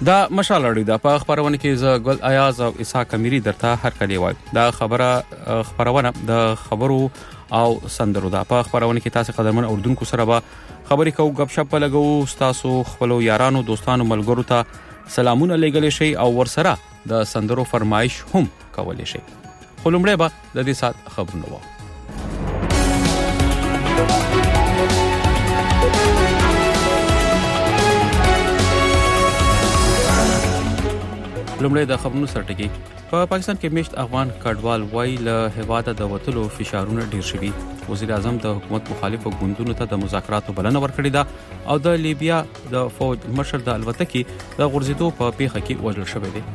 دا مشال اړوي د په خبرونه کې ز ګل ایاز او اسحاق امیری درته هر کلی وای دا خبرونه د خبرو او سندرو دا په خبرونه کې تاسو قدرمن اردوونکو سره به خبرې کوو غب شپ لګو تاسو خپل یارانو دوستانو ملګرو ته سلامونه لګل شي او ورسره د سندرو فرمایش هم کولای شي خو لمړی به د دې سات خبرونه وو لومړی د خبرونو سرټکی په پاکستان کې میشت افغان کډوال وای له هواده د وټلو فشارونه ډیر شوي وزیر اعظم د حکومت مخالفو ګوندونو ته د مذاکراتو بلنه ورکړې ده او د لیبیا د فوج مشر د الوتکې د غورځېدو په پیښه کې وژل شوی دی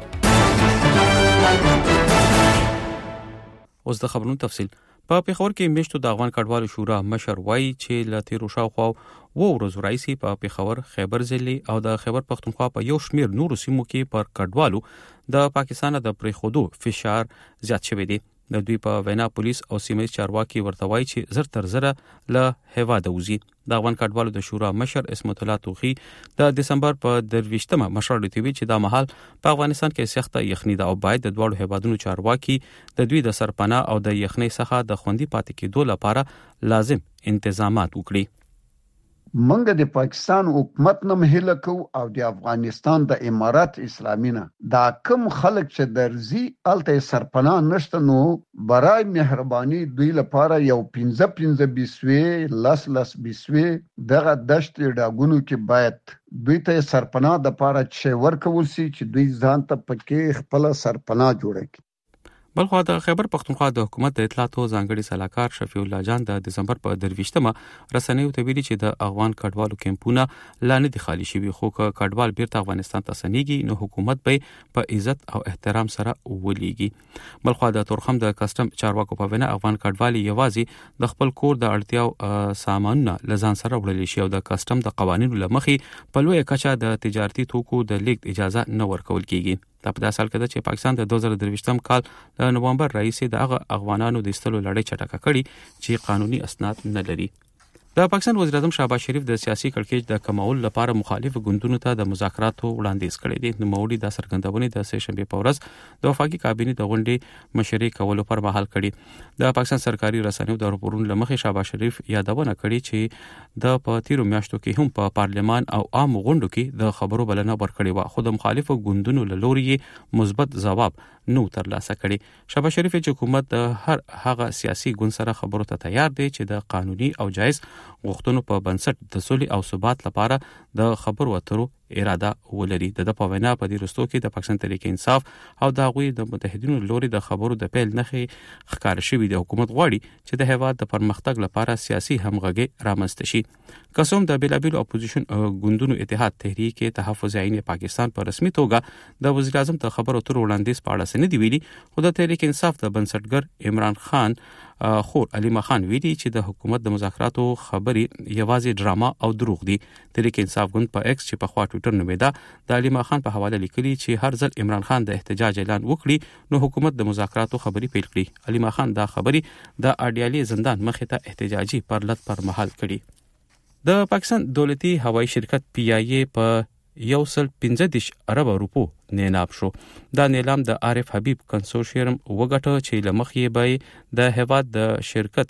اوس د خبرونو تفصیل په پیښور کې میشتو د افغان کډوالو شورا مشر وای چې له تیرو شاوخوا ورځو راځي په پیښور خیبر ضلع او د خیبر پښتونخوا په یو شمیر نورو سیمو کې پر کډوالو د پاکستان د پریخودو فشار زیات شوی دی د دوی په وینا پولیس او سیمه چارواکي ورته وایي چې زر تر زره له هواده وزي د افغان کډوالو د شورا مشر اسمت الله توخی د دسمبر په 23مه مشر لتوی چې د محل په افغانستان کې سخته یخني ده او باید د دوړو هوادونو چارواکي د دوی د سرپناه او د یخنۍ څخه د خوندي پاتې کېدو لپاره لازم انتظامات وکړي منګه د پاکستان حکومت نه مهله کو او د افغانستان د امارات اسلامي نه دا کم خلک چې درځي الته سرپناه نشته نو برای مهرباني دوی لپاره یو 15 بیسوي لس بیسوي دغه دشت ډاګونو کې باید دوی ته سرپناه د لپاره چې ورکول سي چې دوی ځان ته پکې خپل سرپناه جوړ کړي بلخو د خیبر پښتونخوا د حکومت د اطلاعاتو ځانګړي صلاحکار شفیع الله جان د دسمبر په 23مه رسنیو ته ویلي چې د افغان کډوالو کمپونه لانه دي خالی شوی خو کډوال بیرته افغانستان ته سنيږي نو حکومت به په عزت او احترام سره ولېږي بلخو د تورخم د کسٹم چارواکو په وینا افغان کډوالي یوازې د خپل کور د اړتیاو سامانونه لزان سره وړل شي او د کسٹم د قوانینو لمخې په لوی کچه د تجارتي توکو د لیږد اجازه نه ورکول کیږي دا په داسې حال کې چې پاکستان د 2023م کال د نومبر رئیس د هغه افغانانو د استلو لړۍ چټکه کړي چې قانوني اسناد نه لري د پاکستان وزیر اعظم شهباز شریف د سیاسي کړکېچ د کمول لپاره مخالف ګوندونو ته د مذاکراتو وړاندیز کړی دی نو موري د سرګندونې د سه شنبه په ورځ د وفاقي کابینې د غونډې مشري کولو پر مهال کړي د پاکستان سرکاري رسنیو د راپورونو لمخې شهباز شریف یادونه کړې چې د پاتیرو میاشتو کې هم په پارلمان او عام غونډو کې د خبرو بلنه ورکړې و خو د مخالفو ګوندونو له لوري مثبت ځواب نو ترلاسه کړي شهباز شریف چې حکومت د هر هغه سیاسي ګوند سره خبرو ته تیار دی چې د قانوني او جایز غوښتنو په بنسټ د سولې او ثبات لپاره د خبرو اترو اراده ولري د په وینا په دې رستو کې د پاکستان تحریک انصاف او د غوي د متحدینو لوري د خبرو د پیل نخې ښکار شوی د حکومت غواړي چې د هیواد د پرمختګ لپاره سیاسي همغږي رامنځته شي قسم د بیلابیل اپوزیشن ګوندونو اتحاد تحریک تحفظ عین پاکستان په رسمي توګه د وزیر اعظم ته خبرو اترو وړاندیز په اړه سندې ویلي خو د تحریک انصاف د بنسټګر عمران خان خور علیما خان ویلي چې د حکومت د مذاکراتو خبري یوازې ډراما او دروغ دي تحریک انصاف ګوند په ایکس چې په خوا ټوئیټر نومیدا د علیما خان په حواله لیکلي چې هر ځل عمران خان د احتجاج اعلان وکړي نو حکومت د مذاکراتو خبري پیل کړي علیما خان دا خبري د اډیالي زندان مخې ته احتجاجي پرلط پر مهال کړي د پاکستان دولتي هوایي شرکت پی آی ای په 115 ارب روپو نیلام شو دا نیلام د عارف حبیب کنسورشیم وګټه چې لمخې به د هواد د شرکت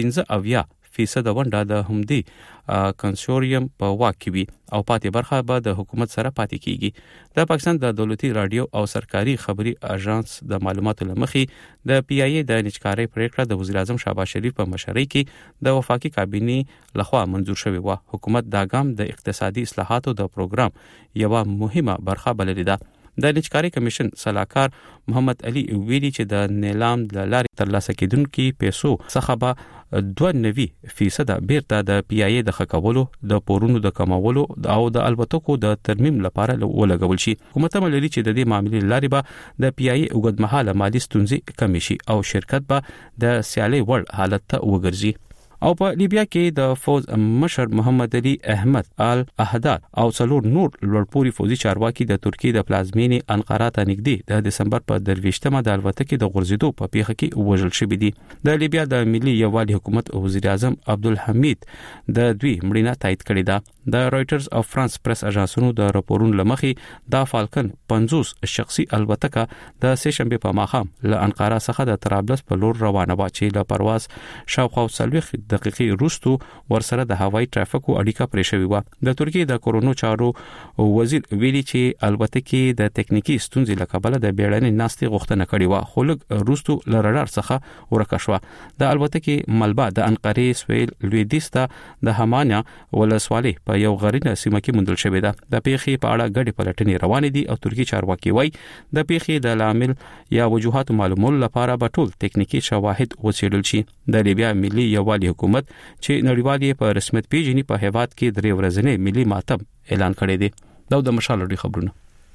15% ونډه د همدي کنسورشیم په واکې وي او پاتې برخه به د حکومت سره پاتې کیږي د پاکستان د دولتي رادیو او سرکاري خبري اژانس د معلوماتو لمخې د پی آی ای د نچکاري پریکړه د وزیر اعظم شهباز شریف په مشرۍ کې د وفاقي کابینې لخوا منظور شوی و حکومت دا ګام د اقتصادي اصلاحاتو د پروګرام یو مهمه برخه بللې ده د نچکاري کمیشن صلاحکار محمد علي ویلي چې د نیلام د لارې ترلاسه کیدونکو پیسو څخه به 92% بیرته د پی آی ای د خکولو د پورونو د کمولو او د البتکو د ترمیم لپاره ولګول شي حکومت ملي چې د دې معاملې لارې به د پی آی ای اوږدمهاله مالی ستونزې کم شي او شرکت به د سیالي وړ حالت ته وګرځي او په لیبیا کې د فوز مشر محمد علي احمد آل احداد او څلور نور لوړپوړي فوزي چارواکي د ترکیې د پلازمینې انقره ته نږدې د دسمبر په 23مه د الوتکې د غورځېدو په پیښه کې وژل شوی دي. د لیبیا د ملي یووالي حکومت وزیر اعظم عبدالحمید د دوی مړینه تایید کړې ده. د رويټرز او فرانس پریس اژانسونو د راپورونو لمخې د فالکن 50 شخصي الوتکه د سه شنبه په ماښام له انقره څخه د طرابلس په لور روانه و چې له پرواز شاوخوا 40 دقیقې وروسته ورسره د هوایي ټرافیکو اړیکه پرې شوې و. د ترکیې د کورونو چارو وزیر ویلي چې الوتکې د تکنیکی ستونزې لکبله د بیړنۍ ناستې غوښتنه کړې و خو لږ وروسته لرډار څخه ورکه شو. د الوتکې ملبا د انقره سویل لویدیس ته د همانیا ولسوالۍ په یو غرینه سیمه کې موندل شوې ده. د پیښې په اړه ګډې پلټنې روانې دي او ترکیه چارواکي وايي د پیښې د لامل یا وجوهات معلومولو لپاره به ټول تکنیکی شواهد وڅېړل شي. د لیبیا ملي یووالي حکومت چې نړیوالي په رسمیت پیژني په هیواد کې درې ورځې ملي ماتم اعلان کړی دی. دا د مشال لري خبرونه.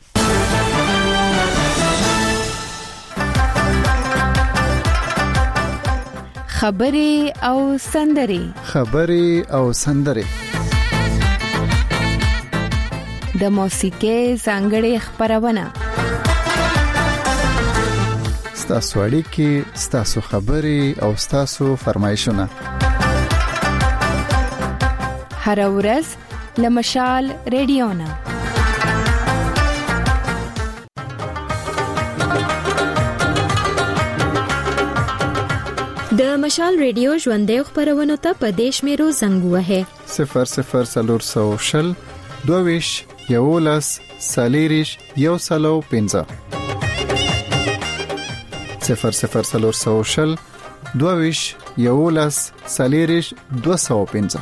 خبرې او سندرې د موسیقۍ ځانګړې خبرونه ستاسو اړیکې ستاسو خبرې او ستاسو فرمایشونه هر ورځ لمشال ریډیو نه د مشال ریډیو ژوندۍ خبرونه ته په دیش میرو زنګ وهه 00 22 یولس سالیریش یو سلو 15 00 22 یولس سالیریش 215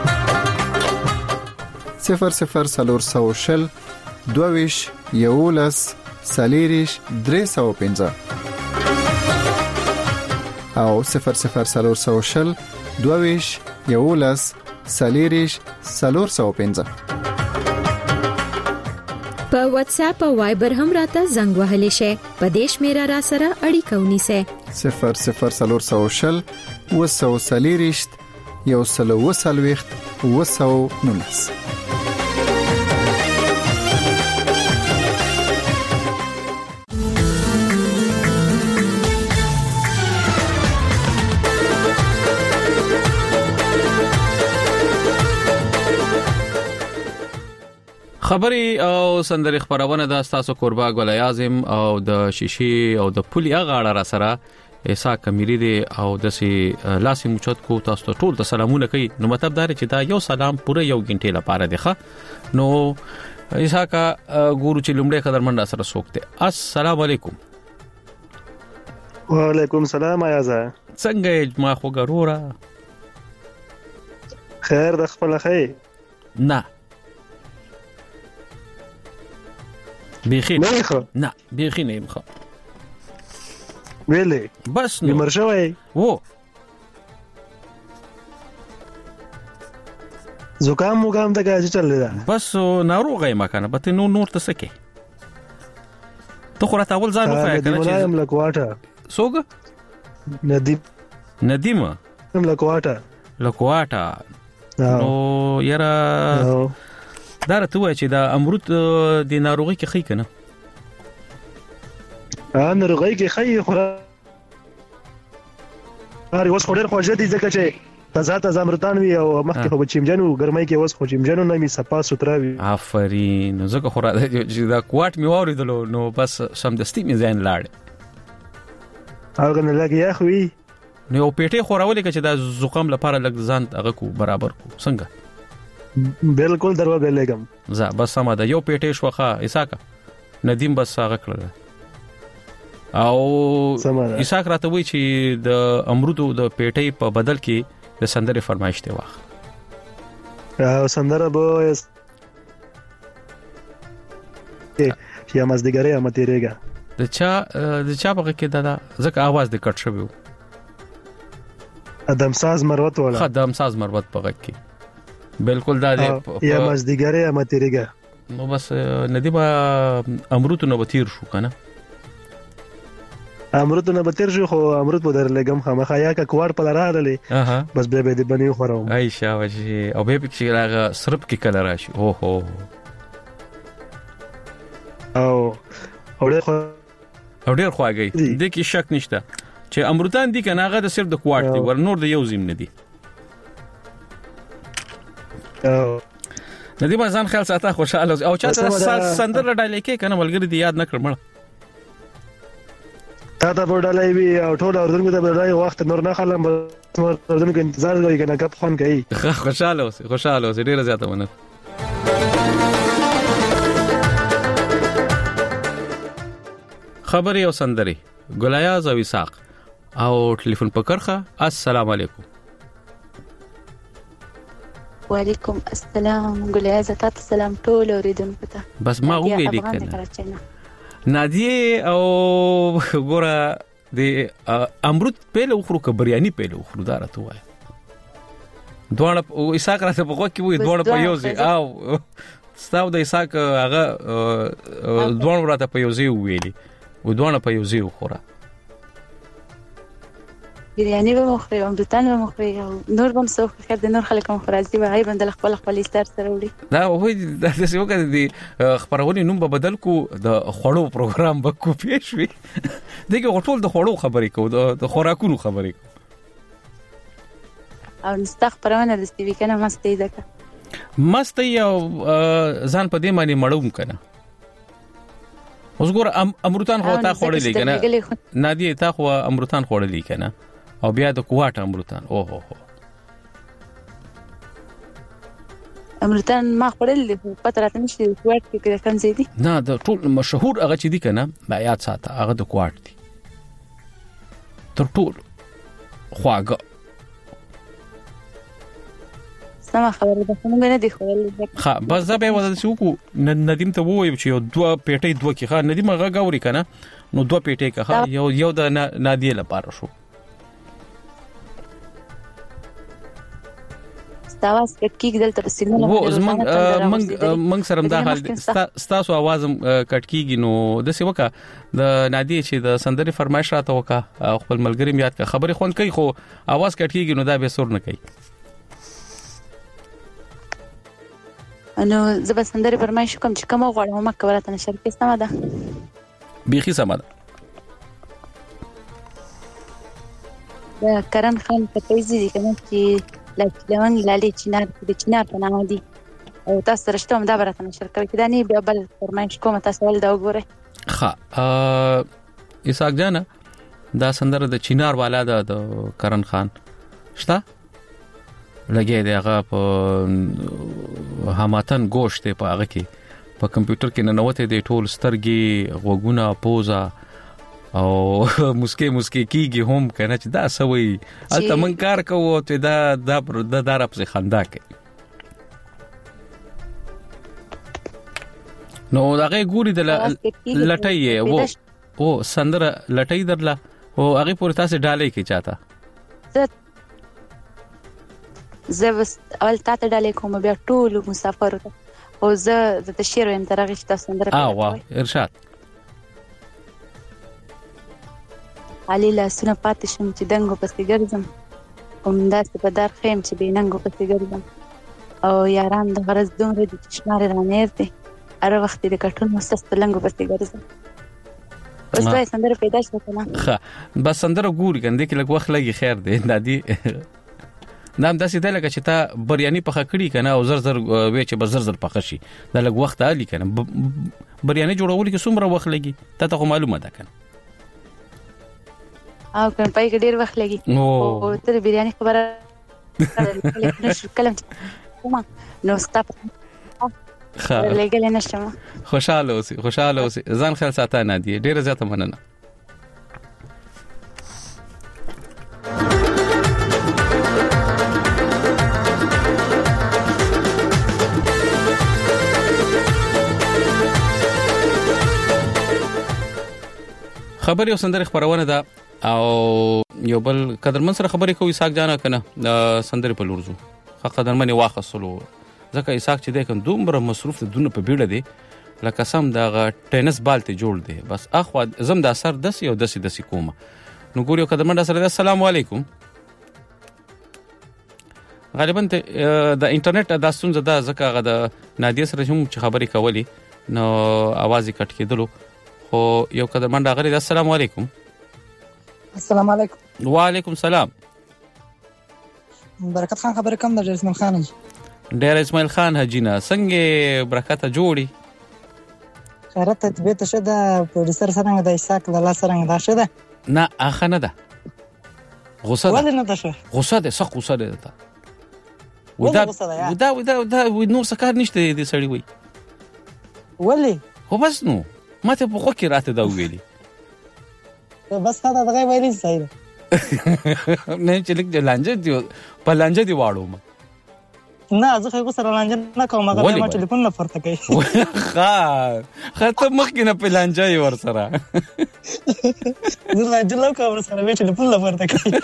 00 22 یولس سالیریش 315 او 00 22 یولس سالیریش 415 په واتس اپ او وایبر هم راته زنګ وهلی شي. په دیش میرا را سره اړیکه ونیسه 00 وسو سالیریشت یو سلو وسلويخت وسو نونس. خبري او سندري خبرونه د تاسو قربا ګل اعظم او د شیشي او د پولي غاړه را سره ایسا کمیری دی او د سي لاسي موچت کو تاسو ټول ته سلامونه کوي. نو مطلب دا چې دا یو سلام پوره یو غنټه لپاره دی ښه. نو ایسا کا ګورو چې لومړی قدرمن را سره سوکته. السلام علیکم. وعلیکم السلام ایازه څنګه ما خو ګرورا خیر د خپل خیر نه بيخي نه بيخي نه مخه ویلې بس نو مرشوي وو زکام مقام د گاځي چل دا بس ناروغه ما کنه به نو نور ته سکه ته خو راته اول ځان وخه کنه چې ندیم لکواټه سوګ ندیم لکواټه نو یرا دا راته وای چې دا امرود د ناروغي کې خې کنه ناروغي کې خې خورا هر اوس خوري خو جدي ځکه چې تازه امرتان وی او مخکې خو چیمجنو ګرمای کې اوس خو چیمجنو نه می صفا سترا وی آفرین زکه خورا چې دا کوټ می وریدلو نو بس سمدستي می ځین لاړ هغه نه لګي اخوي نو پیټه خوراولې چې دا زوقام لپاره لګ ځان هغه کو برابر کو څنګه بالکل درو بلګم زه بس سم دا یو پیټه شوخه اساکا ندیم بس هغه کړل او اساک راته وی چې د امرودو د پیټې په بدل کې د سندره فرمایش دی واخ او سندره به یا مزدګری یا متیریګا د چا په کې دا ځکه आवाज د کټ شوی ادم ساز مروت ولا خدام ساز مروت په کې بالکل دا یا مزدګری یا متیریګا نو بس ندیبا امرودو نو بتیر شو کنه امرود نه بتر شو خو امرود په درلګم خامخا یا کا کوار په لراله بس به دې بنی خوروم ای شاوشي او به پکې راغه سرب کې کله راشي او هو او ډېر خواږي د کې شک نشته چې امرودان دي کنه هغه د صرف د کوارت دی ور نور د یو زم نه دي ندی ما ځان خیال ساته خوشاله او چاته سندره ډالې کې کنه ولګری دی یاد نه کړم تا ته وډالې وی او ټول اردن کې ته وډالې وخت نور نه خلم اردن کې انتظار کوي کنه کب خون کوي خوشاله اوسه ډیره زیاته ونه خبري او سندري ګلایاز او اساق او ټلیفون پکرخه السلام علیکم وعلیکم السلام ګلایاز تاسو سلام ټول اوریدونکو ته بس ما ویلې کنه نادیه او ګوره د امرود په له خرو کبریانی په له خرو دارته وای دوړ او اساق راته په کوکې وای دوړ په یوځي او ستاو د اساق هغه دوړ راته په یوځي ویلي و دوړ په یوځي خوره بریانی به مخري او دوتان به مخري او نور بم سو خیر د نور خلک هم خرازي به غیبا د خپل سر سره وړي دا وای د څه وکړه د خبرونې نوم به بدل کو د خړو پروګرام به کو پیښوي دغه غټول د خړو خبرې کو د خوراکونو خبرې کو او نستخبرونه د ستوي کنه مستې دکه مستې او ځان په دې معنی مړوم کنه اوس ګور امرتان خو تا خوړلې کنه نادي تا خو امرتان خوړلې کنه او بیا د کوټ امرتان او هو امرتان ما خوړلې پته راته نشي کوټ کې کوم ځای دي نه د ټول مشهور هغه چې دي کنه ما یاد ساته هغه د کوټ دي تر ټول خواږه سم خبره ده څنګه نه دی خوړلې ها بس دا به وځي چې ندیم ته وایي چې یو دوه پیټې دوه کې ښه ندیم هغه غوري کنه نو دوه پیټې کا یو د نادیه لپاره شو تاسو کټکی دلته په سیمه وو من سره دا حال تاسو आवाज کټکیږي نو د څه وکا د نادیه چې د سندري فرمایش راته وکا خپل ملګری میاد کا خبري خون کوي خو आवाज کټکیږي نو دا به سور نه کوي انو زب سندري فرمایش کوم چې کوم غواړم مکه ورته نشر کې سم ده بيخي سم ده دا کرن خان په تیزی دي کنه چې لکه لالي چینار د چینار په نامه دي او تاسو رښتوم دا برته نشر کوي دا نه به بل فرمایش کوم تاسو ول دا وګوره ها اسحاق جان دا سندره د چینار والا د کرن خان شتا لګي دی هغه په هماتن گوشت په هغه کې په کمپیوټر کې ننوته دی ټول سترګي غوګونه پوزا او مسکه کیږي هم کنه چې دا سوي الته من کار کوو ته دا دار په خندا کې نو هغه ګوري د لټي وو سندره لټي درلا او هغه پورې تاسو ډالې کې چاته زه اول تاسو ډالې کوم بیا ټول مسافر او زه د تشیر ويم ترغه چې تاسو سندره واه ارشاد علي لا سونه پاتې شم چې دنګو پسې ګرځم همداسې په دار خیم چې بیننګو پسې ګرځم او یاران د غرض دومره د چشمار رانیر دي هر وخت د کټون مستست لنګو پسې ګرځم اوس دا سندره پیدا شوه کنه ښه بس سندره ګوري کنده کې لږ وخت لګي خیر دی نادي نام داسې دی لکه چې تا بریانی پخه کړی کنه او زر وې چې بزر پخه شي دا لږ وخت علي کنه بریانی جوړول کې څومره وخت لګي ته معلومه ده کنه او کنه پای کې ډیر وخت لګي او تر بریانی خبره کلم نو ستاپ لګل نشم خوشاله اوسې ځان خیال ساته نه دی ډیر زیاته مننه خبري او سندري خبرونه ده او یو بل قدرمن سره خبري کوي اسحاق جانا کنه سندري په لورزو قدرمن واخصلو ځکه اسحاق چې ده کنه دومره مصروف دونه په بیړه دي لکه سم د ټینس بال ته جوړ دی بس اخوا زم د اثر دسی او دسی کومه نو ګوريو قدمنده سره السلام علیکم غالبا د انټرنیټ د ستونزه ده ځکه غو د نادیه سره هم چې خبرې کولی نو आवाज کټ کېدلو خو یو قدمنده غری السلام علیکم السلام علیکم وعلیکم السلام برکت خان خبرې کوم د اسماعیل خان ډیر اسماعیل خان حجینا څنګه برکت جوړي خیرت ته به شه د پروډوسر سره د اساق لاله سره دا شه ده نه اخه نه ده غوسه ولې نه ده شه غوسه ده سخت غوسه ده ودا نور سکار نشته دې سړی وای ولې خو بس نو ماته په خو کې راته دا ویلي بس دا دغه ویلي صحیح نه چې لیک لانجه دی په لانجه دی واړو ما نه زه خو سره لانجه نه کوم هغه ما ټلیفون نه فرته کوي خاطر مخ کې نه په لانجه ور سره زه لانجه نه کوم سره ټلیفون نه فرته کوي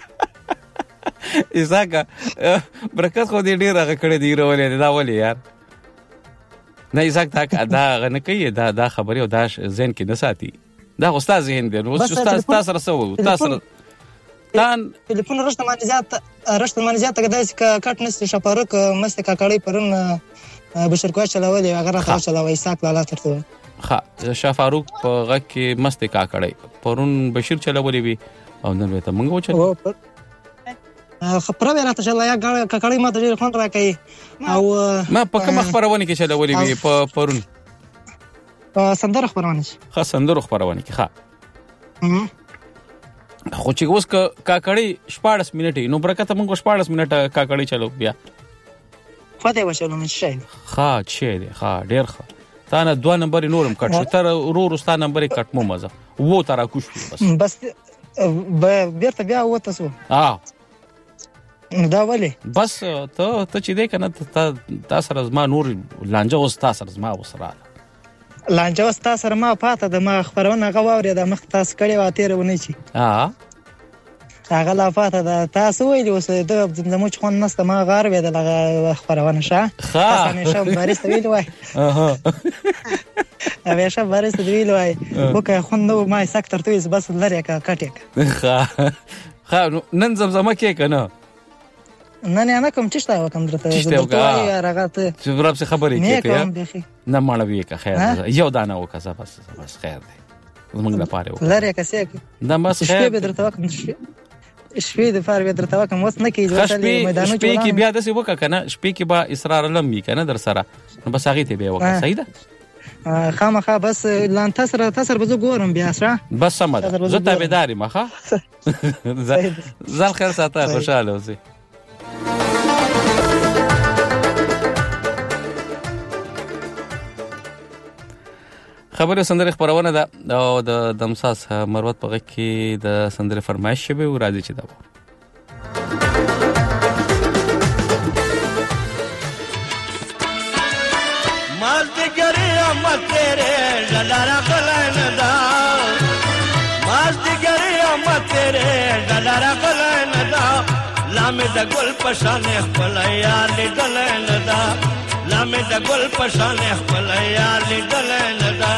اساکا برکت خو دې ډیر هغه کړه دی ورولې دا ولې یار نه اساک دا غنه کوي دا خبري او دا ذهن کې نه ساتي دا استاد ذهن دی نو استاد تاسو سره تاسو تان ټلیفون رښت مانه زیات کداس کټ نس شپارک مست کاکړی پرون بشر کوه چلاولې هغه راځه چلاوي اساک لاله ترته ها شفاروق په غ کې مست کاکړی پرون بشیر چلاولې وی او نن وته مونږ وچل خبره راته چې لا کاکړی ما ته فون راکړي او ما په کوم خبرونه کې چلاولې وی په پرون سندره خبرونه ښه سندره خبرونه کې ښه خو چې اوس کاکړی 14 منټه نو برکت موږ 14 منټه کاکړی چلو بیا فاته وشلو نشي ښه چې دی ښه ډیر ښه تا نه 2 نمبر نورم کټ شو تر ورستا نمبر کټ مو مزه وو ترا کوش بس بیرته بیا وته سو دا ولی بس ته چې دی کنه تا سره زما نور لانجه اوس تا سره زما وسره لانجه اوس تا سره ما پاته د ما خبرونه غواړي د مخ تاسو کړي واتیره ونی چی هغه لا پاته د تاسو ویلی اوس د زموږ خون نسته ما غار وې د خبرونه شه تاسو نه شم بارست ویل وای اوبه شه بارست ویل وای وکه خون نو ما سکتر تویس بس لری کا کټه ښه نن زمزمه کې کنه نه کوم چشته وکم درته توای راغته چې وراب څه خبرې کې نه مړوي که خیر یو دانه وکړه بس خیر دی موږ نه پاره وکړه لری کسه دا بس خیر به درته وکم شپې د فار به درته وکم وس نه کیږي میدانو شپې کې بیا داسې وکړه کنه شپې کې با اصرار علم می کنه در سره بس هغه ته به وکړه صحیح ده خامخا بس لان تاسو به زه ګورم بیا سره بس سم ده زه تابعداري مخه ځل خیر ساته خوشاله اوسې خبره سندره خبرونه ده او د دمساس مروت په غږ کې د سندره فرمایش شوی او راځي چې دا مازدګری امت تیرے ډلاره بلنه دا مازدګری امت تیرے ډلاره بلنه دا لامه د ګل پشانه خپل یار لیدل دا لامه د ګل پشانه خپل یار لیدل دا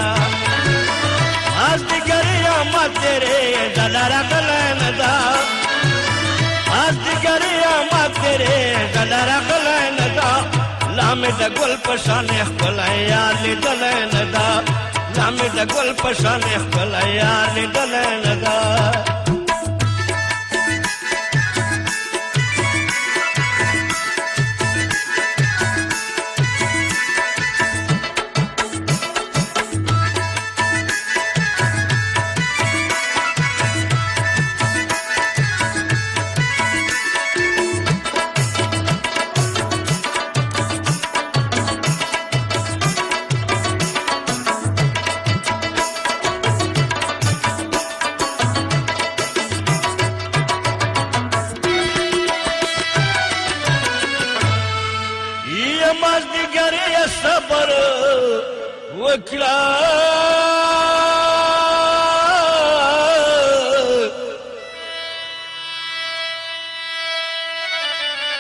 مازدګری امت تیرے ډلاره بلنه دا مازدګری امت تیرے ډلاره بلنه دا لامه د ګل پشانه خپل یار لیدل دا لامه د ګل پشانه خپل یار لیدل دا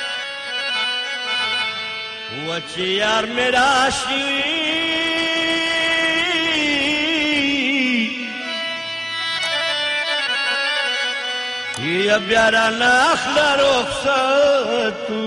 وچ یار میرا شی یا بیا را ناخله رخصتو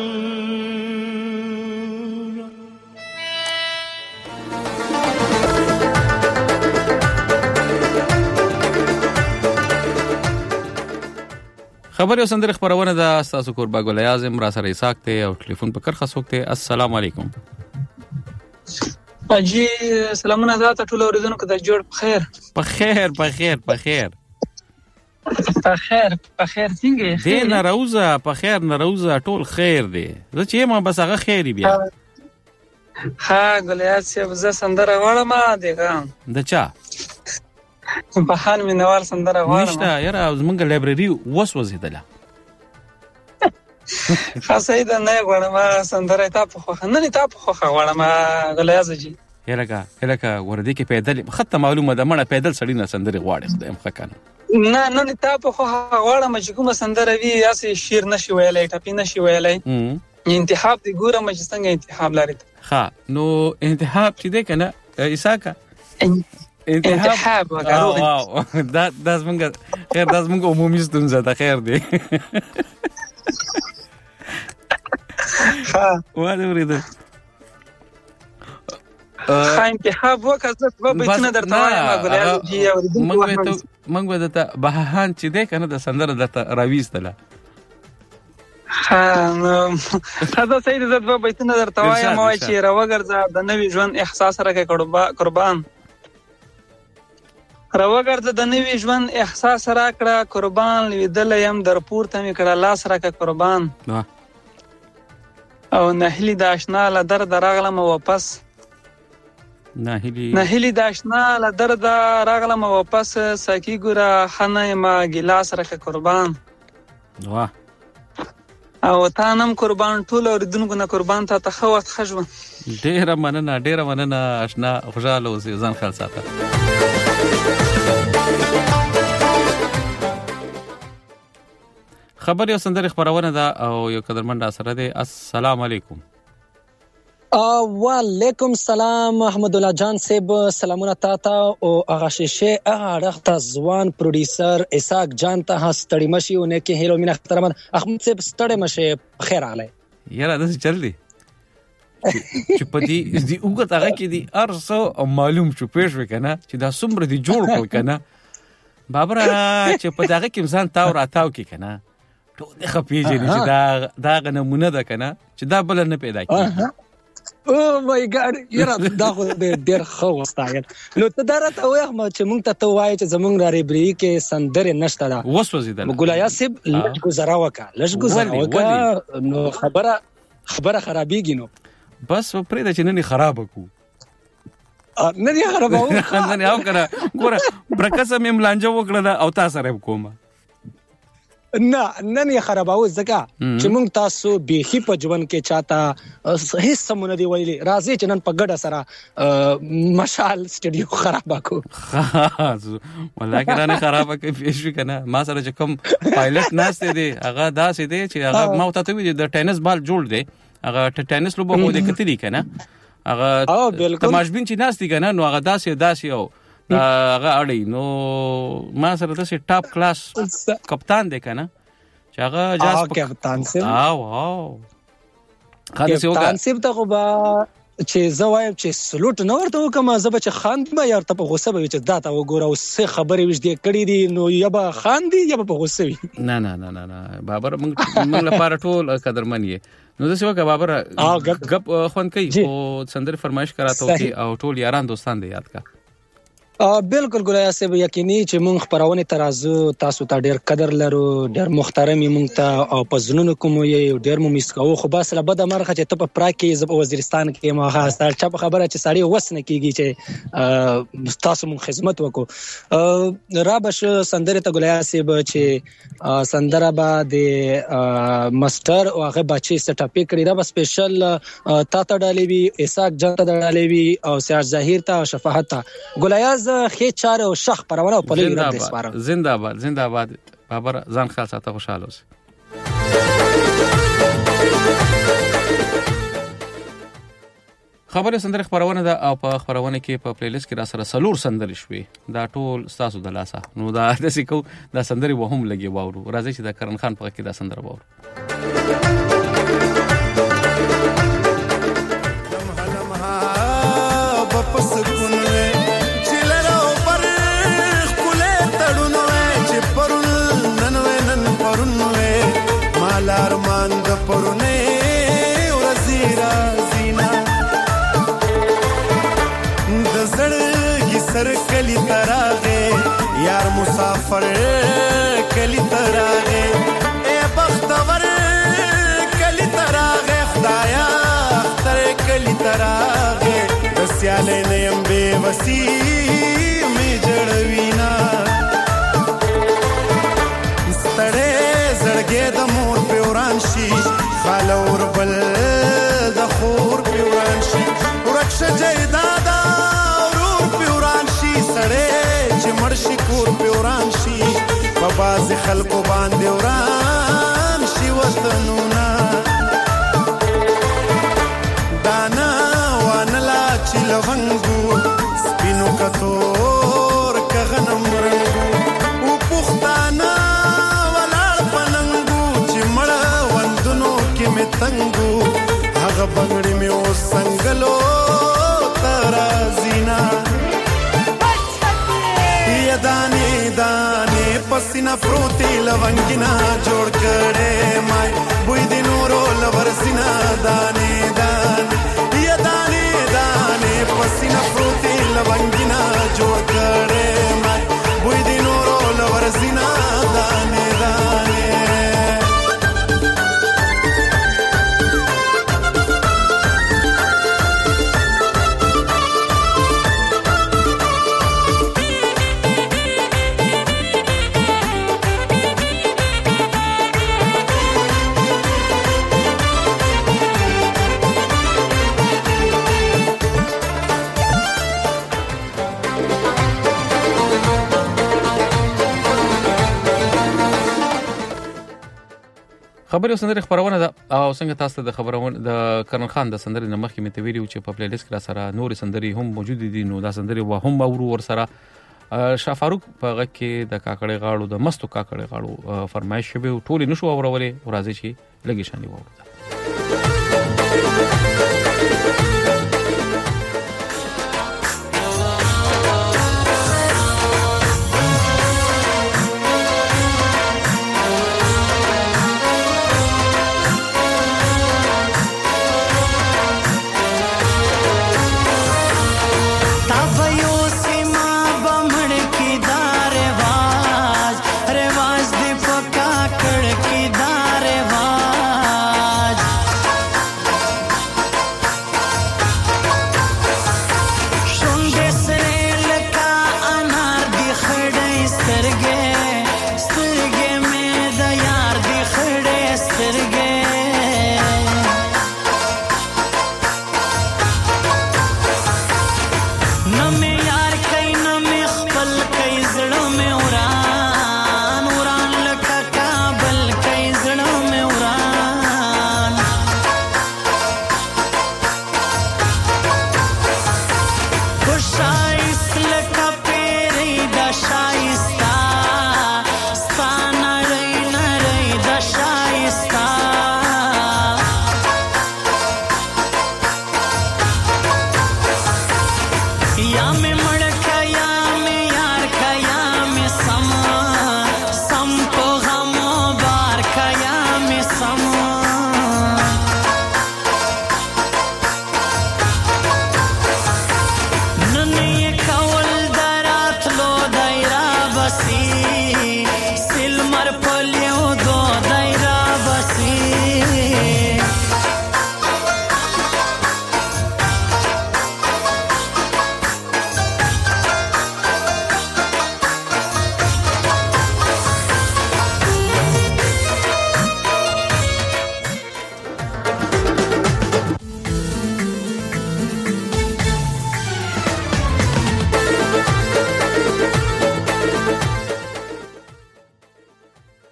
خبر یو سندره خبرونه ده تاسو قربا ګل اعظم را سره اساق ته او ټلیفون په کرخه سوکته. السلام علیکم. اجي سلامونه زاته ټول اوریدونکو ته جوړ بخیر. بخیر څنګه دې نه روزه بخیر نه روزه ټول خیر دی. زه چې ما بس هغه خیر بیا. ها ګلیات څه سندره غواړم دغه د چا بهان مینوال سندره غواړم. نشته یاره زمونږ لایبرری وسوځیدله. خاصه ده نه غواړم سندره ته په خو نه ته په خو غواړم غلیاز جی. یلکه ورده کې پیدل خطه معلومه ده مړه پیدل سړی نه سندره غواړي خدایم خکنه. نه ته په خو غواړم چې کومه سندره وی یاسې شیر نشي ویلای ټاپی نشي ویلای. انتخاب دی ګورم چې څنګه انتخاب لري. ها نو انتخاب چې ده کنه اساکا انتخاب واو دا زمونږ خیر دا زمونږ عمومي ستونزه ده خیر دی. ها واده ورته انتخاب وکړه په بیتونه درته وایم غوړیا جی اوریدونکو موږ ته بهان چې ده کنه د سندره د راويستله. ها نو دا سید زت په بیتونه درته وایم وای چې راوګرځه د نوې ژوند احساس راکې قربان راوګرځه د نوې ژوند احساس راکړه قربان لیدل یم در پورته می کړه لاس راکړه قربان او نهلی د آشنا له درد راغلم واپس نهلی د آشنا له درد راغلم واپس ساکی ګوره خنه ما ګلاس راکړه قربان واه او تا نم قربان ټول اوریدونکو نه قربان ته تخوت خجو. ډیره مننه آشنا خوشاله اوسې ځان خیال ساته. خبر یو سندره خبرونه ده او یو قدرمن سره ده. السلام علیکم. وعلیکم السلام محمد الله جان صاحب سلامونه تاته او هغه شیشه هغه رخت ځوان پروډوسر اساق جان ته ستړي مشي او نه کې هیرو مين احترام احمد صاحب ستړي مشي خیر علی یاره داسې چل دی چې په دې وګت هغه کې دی ارسو معلوم شو پېښ وکنه چې دا څومره دی جوړ کړ کنه بابره چې په دغه کې انسان تاو راتاو کې کنه ټول د خپېږي چې دا نمونه ده کنه چې دا بل نه پیدا کیږي. او مای ګاډ یاره دا خو ډېر ښه وستایل. نو ته درته وایم چې مونږ ته وایي چې زمونږ را ریبری کې سندره نشته ده وسوځیدل ګولیا صاحب لږ گزارا وکړه نو خبره خرابېږي نو بس پرې د چننې خراب کو نه دی خرابو نه او کنه ګوره برکسه مې ملانجه وکړه او تاسو سره کومه نه خرابو ځکه چې موږ تاسو بيخي په ژوند کې چاته هیڅ سمونه دی ویلي راځي چې نن په ګډه سره مشال سټډیو خراب کو ولکه نه خراب کوي فیش کنه ما سره چې کوم پایلټ ناشته دی هغه داسې دی چې هغه ما ته وی د ټینس بال جوړ دی هغه ټینس لوبه مو د کتلی کنه هغه تماشبین چې ناشتي کنه نو هغه داسې او هغه اړي نو ما سره د ټاپ کلاس کپتان دی کنه چې هغه جاس کپتان سي واو خاطر څه وکړ کپتان سي ته خو با چې زوایم چې سلوټ نه ورته وکم زب چې خاند ما یار ته په غوسه به چې داته وګوره او څه خبرې وشدي کړې دي نو یا به خاندي یا به په غوسه وي نه بابر موږ لپاره ټول قدرمن یې نو څه وکړه بابر غپ خوان کوي او سندر فرمایش کراته کی او ټول یاران دوستان دې یاد کا بالکل ګولیا صاحب یقیني چې مونږ خبرونه ترازو تاسو ته ډېر قدر لرو ډېر محترمي مونږ ته او په زنونو کوم یو ډېر مو مسکو خو بس له بد مرخه چې ته په پراکې زب وزیرستان کې ما خاصه چا خبره چې سړی وسنه کیږي چې تاسو مون خدمت وکړو را بش سندره ته ګولیا صاحب چې سندره با د ماستر او هغه بچي سټاپې کړی را سپیشل تا ته ډالې وی اساق جان ته ډالې وی او سیاج ظاهر ته شفاعت ته ګولیا خې چاره او شخ پرونه په لوی رد سپارم زنده باد بابر ځان خاصه ته خوشاله اوسه خبره سندره خبرونه ده او په خبرونه کې په پلی لیست کې را سره سلور سندرې شوې دا ټول تاسو د لاسه نو دا د سکو دا سندرې وهم لګي واورو راځي چې د کرن خان په کې دا سندره واورو بپس کونوي چلرو پر خله تړونوي چې پرون ننوي نن پرونوي مالار مان د پرونه ورزيرا زینا د زړګي سر کلی تراغه یار مسافر کلی تراغه اے بختور کلی تراغه خدایا اختر کلی تراغه سیاله نیم بے وسی می جړوینا ستړې زړګې د مور په وران شي خالور بل د خور په وران شي ورکش جیدادا ورور په وران شي سړې چې مرشي کور په وران شي په باز خلکو باندې وران شي وطنونه دانا لونګو سپینو کتور کغنم رنګو او پختانا ولار پلنګو چې مړ وندونو کې می تنګو هغه بنګړې می او سنگلو ترازینا یا دانه دانه پسینا پروتي لونګینا جوړ کړې مای بوی د نورو لورسینا دانه دانه یا دانه پسینا پروتي لونګینا جوړ کړې ما بوی د نورو لورزینا دانه دانه خبري سندره خبرونه ده او څنګه تاسو د خبرونه د کرن خان د سندره نمخ کې متویری او چې په پلی لیست کې سره نور سندري هم موجود دي نو دا سندري هم اورو ور سره شاه فاروق په غږ کې د کاکړې غاړو د مستو کاکړې غاړو فرمایش شوی ټول نشو اورولې ورازي شي لګي شاني وورو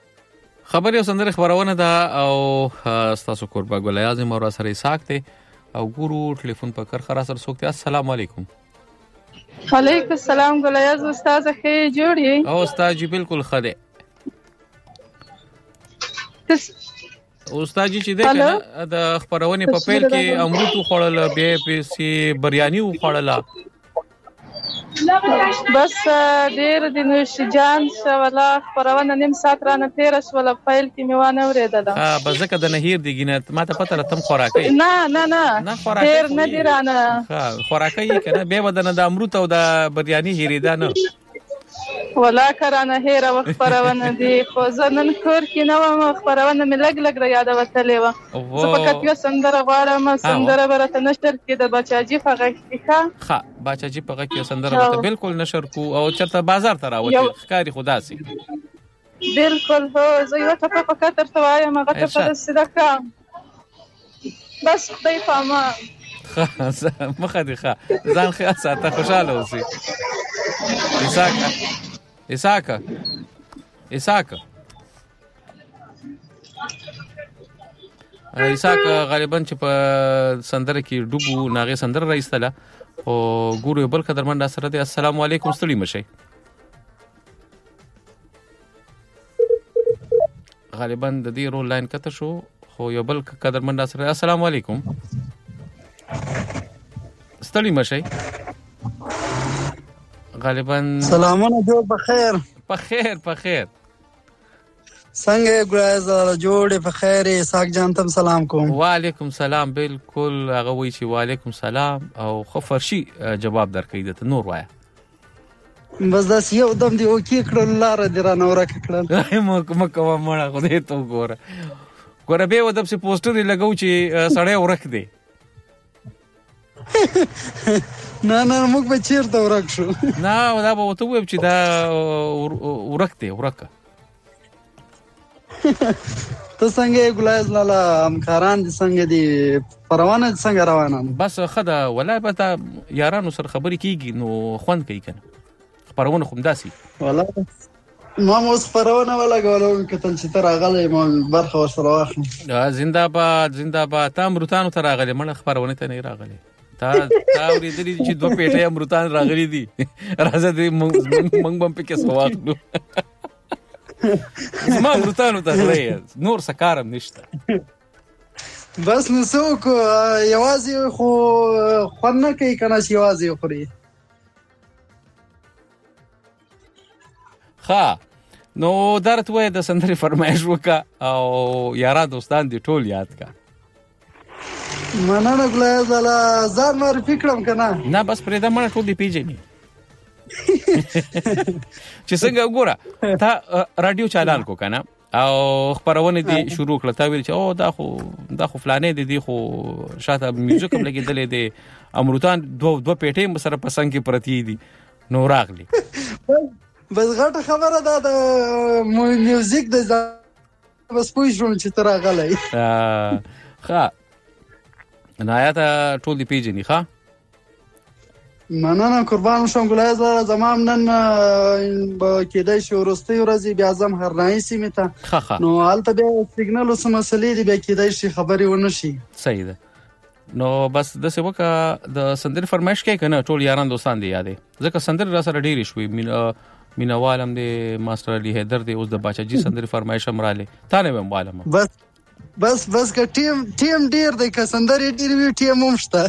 خبري او سندره خبرونه ده او تاسو قربا ګل اعظم او سره ساکته او ګورو ټلیفون په کرخه را سره څوک دی. السلام علیکم. وعلیکم السلام ګلیاز استاد ښه جوړ یې؟ او استاد جی بالکل ښه دی. استاد جی چې دی کنه د خبرونې په پیل کې امرود وخوړل بیا پیسې بریاني وخوړل بس ډیر د نوش جان ولا خبرونه نیم سات رانه تیر شول فایل کې میوانه ورېدل. بس ځکه د نهیر دیګینه ما ته پته لتم خوراکي نه خوراکي ډیر نه دی رانه خوراکي کنه به ودانه د امرود او د بریاني هریدا نه ولا کرانه هیر او خبرونه دي خو ځنن کور کې نو خبرونه مې لګ را یاد وتلې و زه فقط یو سندره غواړم سندره برته نشر کې د بچاجي فغه کې ښه بچاجي فغه کې سندره برته بالکل نشر کو او چرته بازار ته راوته ښکاری خدا سي بالکل هو زه یو ته فقط تر وایم هغه ته د صدقه بس خدای پاما مخه دي ښه ځان خیال ساته خوشاله اوسې Isaka غالبا چې په سندره کې ډوبو ناغه سندره راځله او ګورو بل قدرمن سره دی. السلام علیکم ستړي مشي. غالبا د دې رول لاین کته شو خو یو بل قدرمن سره. السلام علیکم ستړي مشي. غالبا سلامونه جوړ بخیر څنګه ګرایز جوړ بخیر. ساک جان تم سلام کوم. وعلیکم سلام. بالکل هغه وی چې وعلیکم سلام او خفرشي جواب درکې دته نور وایا بس دا یو دم دی او کې کړل لار درانه ورک کړل مکه مړه خو دې ته ګوره به ودب سي پوسټر لګاو چې سړی ورک دی نه موږ به چیرته ورک شو نه دا به وته وب چې دا ورک ته څنګه ګلایز لاله همکاران دي څنګه دي پروانه څنګه روانه بس خدا ولا به یارانو سره خبرې کیږي نو خوند کوي کنه پروانه خو داسي ولا ما اوس پروانه ولا غواړم کتل چې تر اغله ما برخه ورسره واخلم. زنده‌باد تا امروتانو تر اغله مړ پروانه ته نه راغلي تا ورېدلې چې دوه پیټه امروتان راغلي دي راځه دې مونږ بم په کې سواخلو زما امروتانو ته غلې نور سکارم نشته بس نو څوک یوازې خو خوند نه کوي کنه چې یوازې خوري. ښه نو درته وای د سندري فرمایش وکا او یارا دوستان دي ټول یاد کا مننه ګلایز لا ځان معرفي کړم کنه نه بس پرې دا مړ ټول دی پیژني چې څنګه وګوره تا رادیو چالان کو کنه او خبرونه دي شروع کړه تا ویل چې او دا خو فلانه دي خو شاته میوزیک هم لګیدلې دي امروتان دوه پیټې سره پسنګ کې پرتی دي نو راغلي بس غټه خبره ده د میوزیک د بس پوه شوم چې تر غلای ښه نهایت ټول دی پیژني. ښه مننه قربان شم ګلایز زمام نن به کېدای شي ورستي ورځي بیا زم هرنای سیمه ته نو حالته به سیګنال اوس مسلې دی به کېدای شي خبري ونه شي. صحیح ده نو بس د سبا د سندر فرمایش کې کنه ټول یاران دوستان دی یادې ځکه سندر را سره ډېری شوې مینوالم دی ماستر علي حیدر دی اوس د باچاجي سندر فرمایش امراله تا نه ومالم بس که ټیم ډیر دی که سندري ډیر وی ټیم هم شته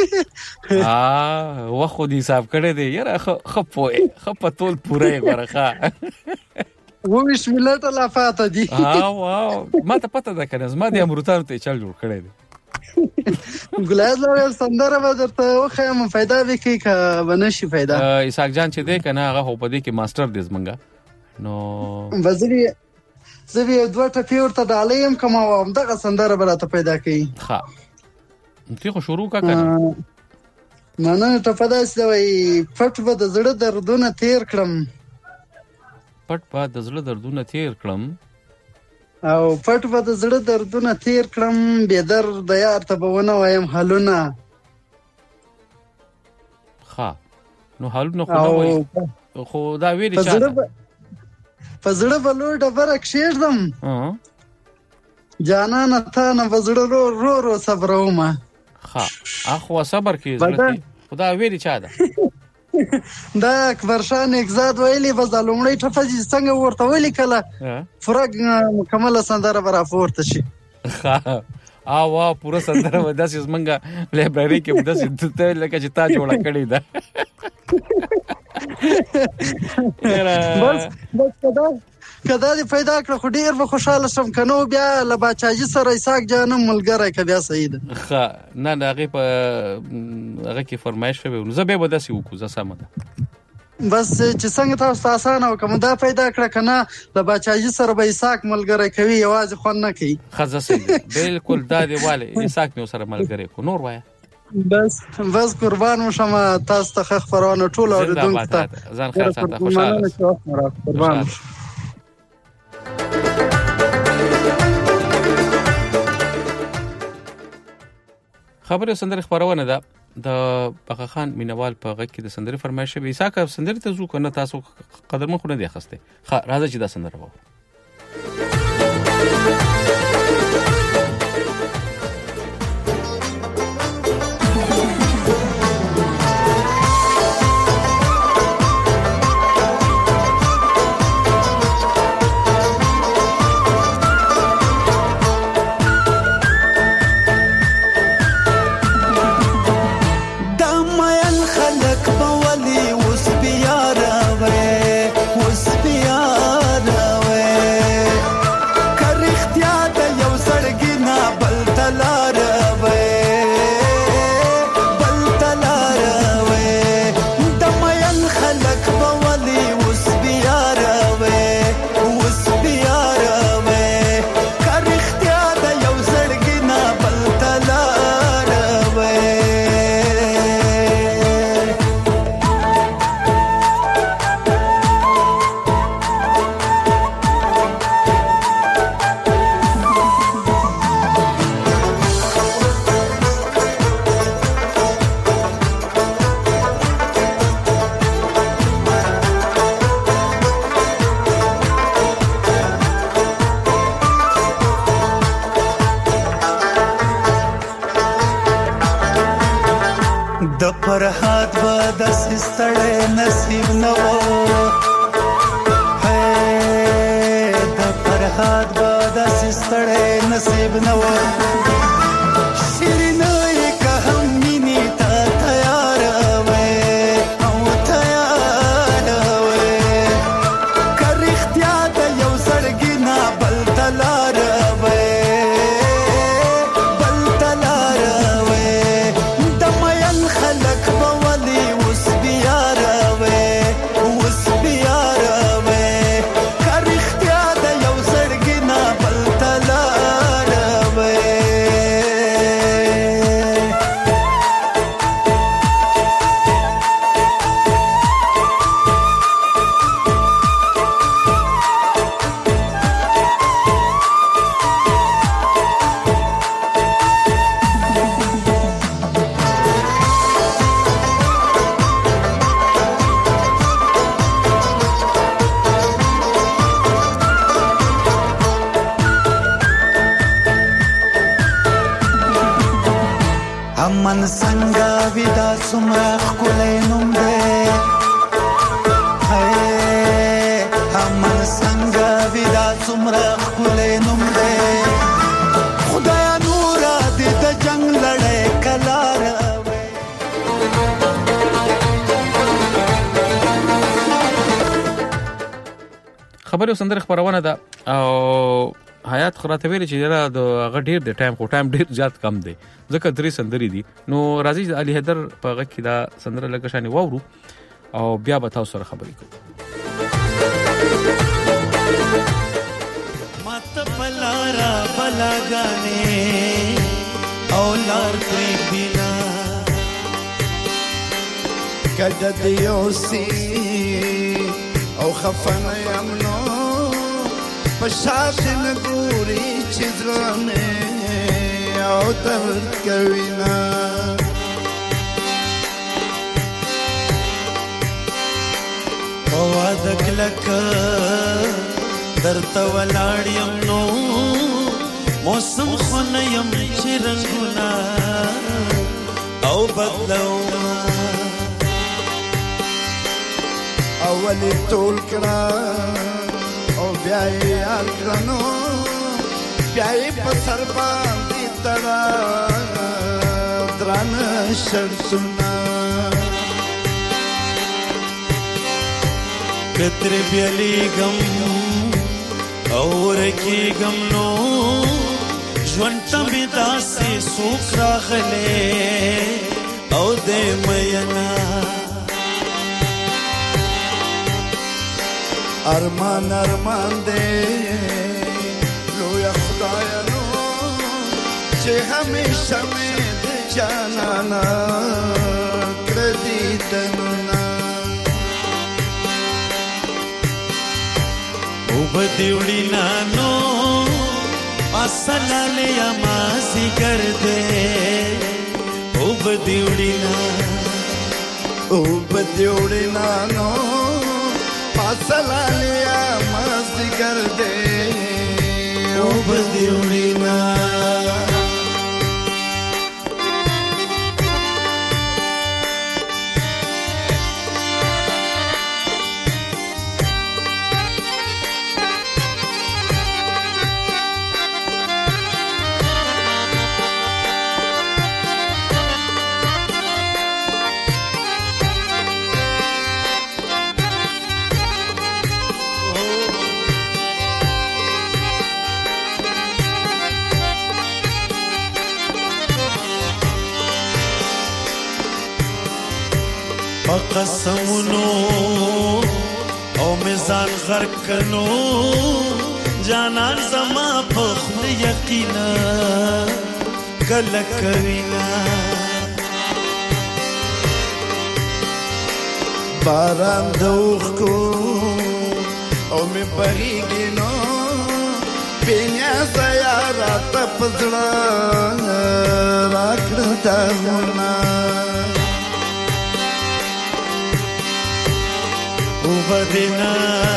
وخو دي حساب کړی دی یاره خپه ټول پوره غره وویش ملت لا فاته دي واو ما ته پته ده کنه زما د امروتانو ته چل جوړ کړی دی ګلایز لا سندره به درته خو هم فائدہ وکي که ونشي فائدہ. اسحاق جان چې دی کنه هغه په دې کې ماستر دی زمنګا نو وزري زوی دوه ټپی ورته ډالیم کوم او دغه سندره براته پیدا کړي. ښه ته خو شروع کا کنه نه ته پدا سوي پټ به د زړه دردونه تیر کړم او پټ به د زړه دردونه تیر کړم به درد یار ته بونه وایم حلونه. ښه نو حلونه خو دا ویل چې فزړه بلور ډبره کښېږدم جانانه تا نه فزړه رو صبرومه ها اخو صبر کې ضرورت خدا ویری چا ده دا اکبر شاه نگزاد ویلي بس د لومړی ټپه چې څنګه ورته ویلي کله فرق مکمله سندره به راپورته شي وا پوره سندره به داسې زمونږ لایبرري کې به داسې ته لکه چې تا جوړه کړې ده بس کدا دې پیدا کړ خو ډیر به خوشاله شم کنو بیا له باچاجي سره اسحاق جانم ملګری ک بیا صحیح ده نه هغه په هغه کې فرمایش شوی نو زه به داسې وکړم زه سم ده بس چې څنګه تاسو آسان او کوم دا پیدا کړ کنه له باچاجي سره به اسحاق ملګری کوي یوازې خون نه کوي خزه صحیح بالکل دا دی والے اسحاق نو سره ملګری کو نور وای بس قربان مشم تاسو ته خبرونه ټول اوریدونکو ته ځان خیر ساته خوشاله قربان خبره سندره خبرونه ده د بقا خان مینوال په غږ کې د سندره فرمایش به عیسی کا سندره ته زو کنه تاسو قدرمن خو نه دی خسته راځي چې دا سندره وو فرحات به د سستړې نصیب نو هي د فرحات به د سستړې نصیب نو شیرینوي که هم مینې ته تیار وې او تیار وې که رښتیا د یو زړګي نه بل تلار وې من څنګه ودا څومره ښکلی نوم دی من څنګه ودا څومره ښکلی نوم دی خدایا نوره دې د جنګ لړۍ کلاره خبرو سندره خبرونه ده او حیات خراته ویل چې دا د غډیر د ټایم ډیر زیات کم دی ځکه درې سندري دي نو راځي علي حیدر په غږ کې دا سندره لکه شانې وورو او بیا به تاسو سره خبرې کوو مت بلارا بلاګانې او لار کوي بنا کده دیوسی او خفنه یمنو پشاش نګوري چې ځلانه او درد کوي نا او دکلک درته ولاړ یم نو موسم خو نه یم چې رنګونه بدلوما اولی ټول کړه او بیا یې یاد کړنو بیا یې په سر باندې تړه درانه شرطونه کتر بیلیږم او ورکیږم نو ژوند ته مې داسې څوک راغلی او دی مینا ارمان ارمان دی لویه خدایه نو چې همیشه مې د جانانا کړه دیدنونه اوبه وړي نانو اسلاله یا مازی ګرځې اوبه وړي نانو اسلاله یا مازی ګرځې اوبه وړي نانو قسمونو او میزان غرق کنو جانان زما په خپل یقینا کله کوینا باران دوخ کو او می بریږي نو بینیا سیارا تپزړه راکړه تاونه وبدنا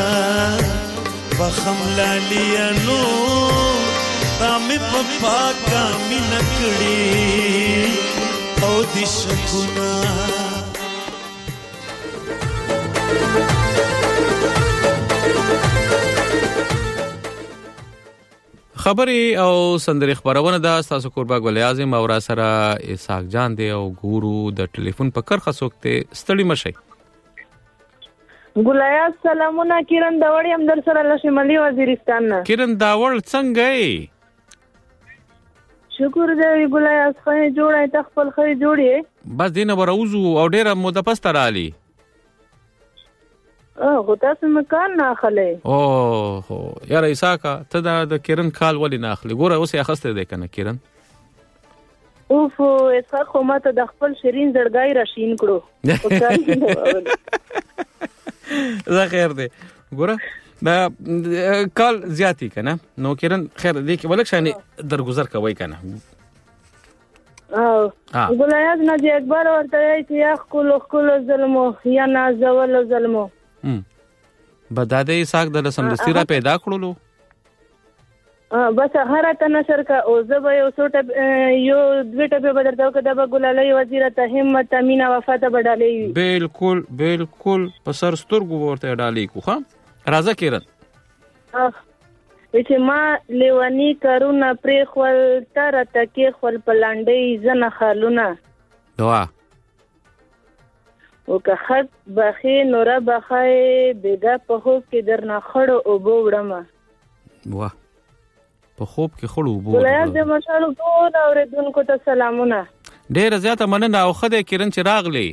بخم لاليانو رامي پپا کا مینکڑی او دی شکونا خبري او سندري خبرونه دا تاسو قربا ګل اعظم او را سره اسحاق جان دی او ګورو د ټلیفون په کرخه سوکته ستړي مشي ګلیا سلامونه کیرن داوړ هم در سره له شمالي وزیرستان نه کیرن داوړ څنګه یې شکر دې ګلیا څخه جوړه ته خپل خې جوړې بس دینه وروزو او ډیره موده پس ترالی هو تاسو مکان نه اخلي اوه یاره اساکا ته د کیرن کال ولې نه اخلي ګوره اوس یې اخسته ده کنه کیرن اوف اساک خو ماته د خپل شیرین زړګای راشین کړو زه خیر دی ګوره دا کال زیاتی کنه نو کیرن خیر دی کې ولک شانې درگذر کوي کنه ګلایاز نه دی اکبر ورته چې یا خلو ظلمو یا نازول ظلمو بداده اساک د سمدستي را پیدا کړلو بس هر ته نشر کا او زبې او سوټه یو دوټه به بدرته کده به ګلالي وزیره ته همت امینا وفات بدالي بالکل په سر سترګو ورته ډالي کو ها راځه کیرن چې ما لیوانی کارونه پرې خپل تر تکي خپل پلاندې زنه خالونه دوا او که خط بخي نور بخای بیګه په هو کې درنه خړو او بوړم واه په خوب کې خړو بو ولایت د مشالو ټول اوریدونکو ته سلامونه ډیر زیاته مننه او خدای کیرن چې راغلی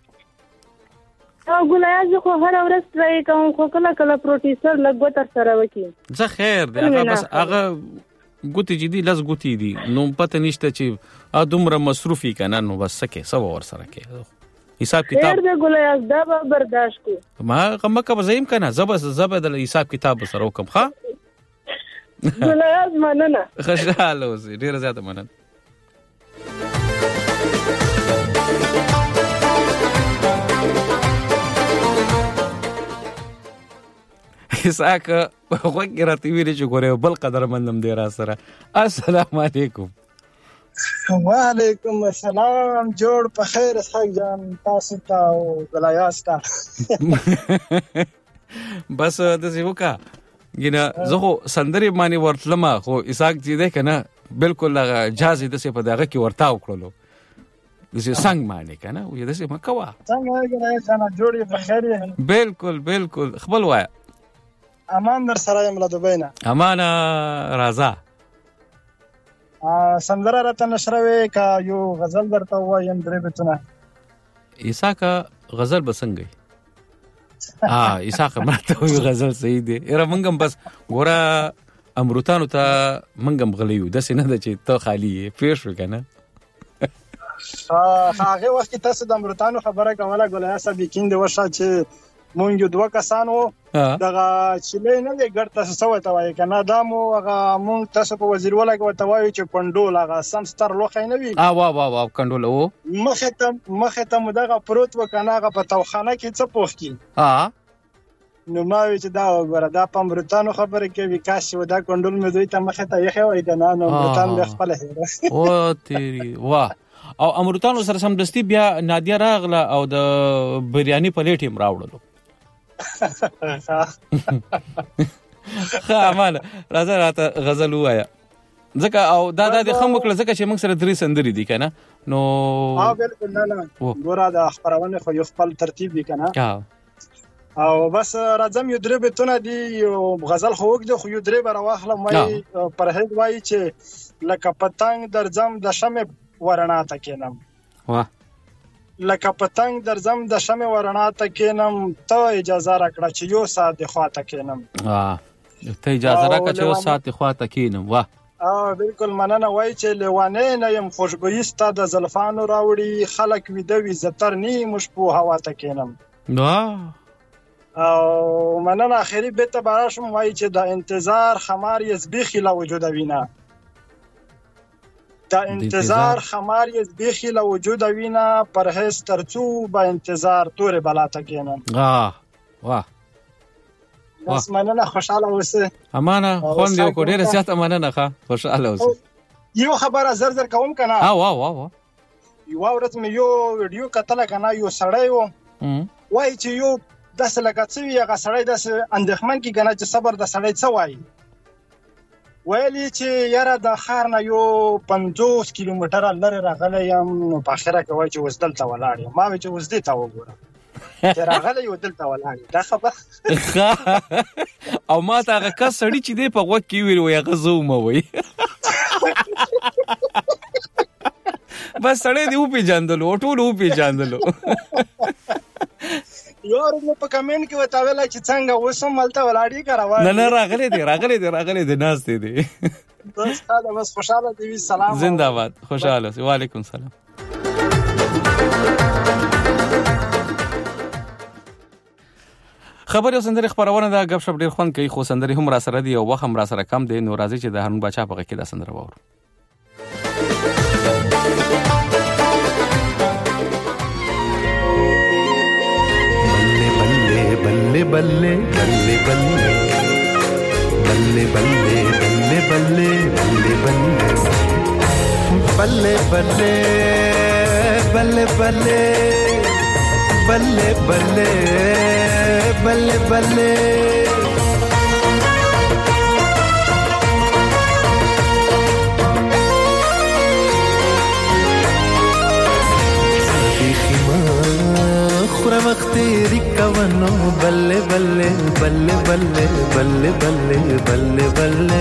او ګلایاز خو هر ورځ ټرای کوم خو کله پروټیسر لګو تر سره وکی زه خیر دی هغه بس هغه ګوتی جدي لز ګوتی دي نو پته نشته چې دومره مصروفي کنه نو بس سکه سو ور سره کې حساب کتاب خیر دی ګلایاز دا به برداشت کو ما کومه کا زیم کنه زب د حساب کتاب سره وکم ښا ګلایاز مننه خوشاله اوسې ډیر زیاته مننه اساک وګورئ راته ویری چې ګوره بل قدر مندم دی را سره السلام علیکم وعلیکم السلام. جوړ په خیر اسحاق جان، تاسو ته او غلایاس ته. بس د زیوکا ګینه زه خو سندري باندې ورتلم خو اسحاق دې ده کنه بالکل جازي د څه په دغه کې ورتا وکړلو د څه څنګه باندې کنه وې د څه مکوا څنګه غلایاس نه جوړي په خیر. بالکل خپل وایا. امان در سره یم له دوبۍ نه. امان رازا سندره راته نشروي کا یو غزل درته وایم درې بیتونه. اسحاق غزل بسنګي اسحاق مرته یو غزل صحیح دی. اره منګم بس ګوره امروتانو ته منګم غلیو د سینه د چې ته خالی پیښ وکنه. هغه وخت تاسو د امروتانو خبره کوله ګولیا صاحب کیند وشه چې مونږ دوه کسانو دغه چلې نه دی ګټ تاسو سوې ته وای کنه دا مو هغه مونږ تاسو په وزیر ولا کې وته وای چې پندول هغه سم ستر لوخه نه وی. وا کندول او مخه ته دغه پروت وکنه هغه په توخانه کې څه پوښ کی. نو ما وی چې دا وګوره دا په امریکانو خبره کې وکاس و دا کندول مې دوی ته مخه ته یې خو وای کنه نو امریکان به خپل هره او تیری وا او امریکانو سره سم دستی بیا نادیا راغله او د بریانی پلیټ هم راوړلو. امانه راځه راته غزل وایا ځکه او دا د خمکله ځکه چې موږ سره درې سندري دي کنه نو بالکل نه ګوره د خبرونه خو یو خپل ترتیب دي کنه او بس راځم یو درې بیتونه دي غزل خو وګد خو یو درې بر واخله مې پرهیز وای چې لکه پتنګ درځم د شمه ورنا ته کینم. واه لکه پتنګ درځم د شمه ورنا ته کینم ته اجازه راکړه چې یو ساعت د خواته کینم. ته اجازه راکړه چې یو ساعت د خواته کینم. واه بالکل مننه وای چې لیوانه نه يم خوشبوئی ستا د زلفانو راوړي خلک ویدوي زتر نی مشبو هوا ته کینم. او مننه اخیری بیت براشم وای چې د انتظار خمار یزبیخی لا وجود وینا. دا انتظار خمار یزبیخی لا وجود وینا پرهیز ترڅو با انتظار تور بلا ته کینم. واه بس مننه خوشاله اوسه. امانه خوند یو کو ډیره زیات امانه ښه خوشاله اوسه. یو خبره زر کوم کنه. واه یو ورځ مې یو ویډیو کتل کنه یو سړی و وای چې یو داس لګڅوي هغه سړی داس اندخمن کی کنه چې صبر د سړی څه وای ویلی چې یاره د خار نه یو 50 کیلومتر لري راغلی یم نو په اخره کې وای چې وسدل ته ولاړ یم. ما وی چې وسدې ته وګوره چې راغلی یو دلته ولاړ دا خبر او ما ته هغه کس سړی چې دی په وخت کې ویل وای هغه زوم وای بس سړی دی او پی جاندلو ټول او پی جاندلو. یو نو په کمنټ کې وتا ویل چې څنګه وسم ملته ولاړی کراوه نه راغلی دی ناز دی بس دا بس خوشاله دی. سلام زنده باد خوشاله. وعلیکم سلام. خبر یو سندري خبرونه دا غب شپ ډیر خوان کوي خو سندري هم را سره دی او وخت هم را سره کم دی. نو راځي چې د هارون بچا په کې دا سندره وورو. बल्ले बल्ले बल्ले बल्ले बल्ले बल्ले बल्ले बल्ले बल्ले बल्ले बल्ले बल्ले बल्ले बल्ले बल्ले बल्ले बल्ले خورا وقتی ریکوانو بلے بلے بلے بلے بلے بلے بلے بلے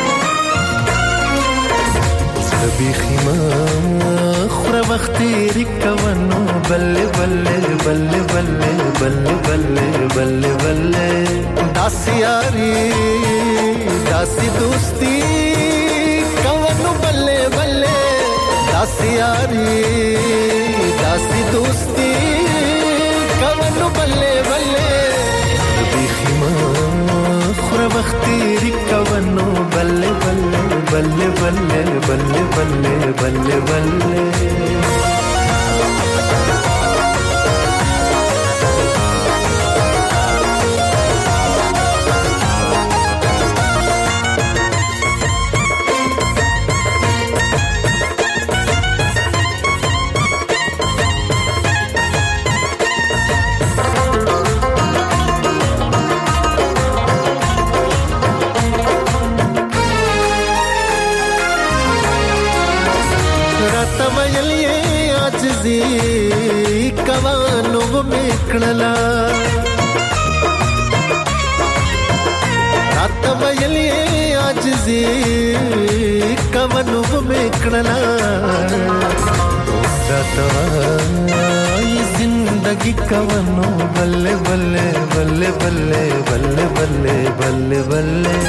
سبی خیما خورا وقتی ریکوانو بلے بلے بلے بلے بلے بلے بلے بلے داسی یاری داسی دوستی کوانو بلے بلے داسی یاری داسی دوستی کوانو بلے بلے بیخیما خورا وقتی ریکوانو بلے بلے بلے بلے بلے بلے بلے بلے عاجزي کوانو میکړلا رات ویلې عاجزي کوانو میکړلا دتوای زندگی کوانو بلے بلے بلے بلے بلے بلے بلے بلے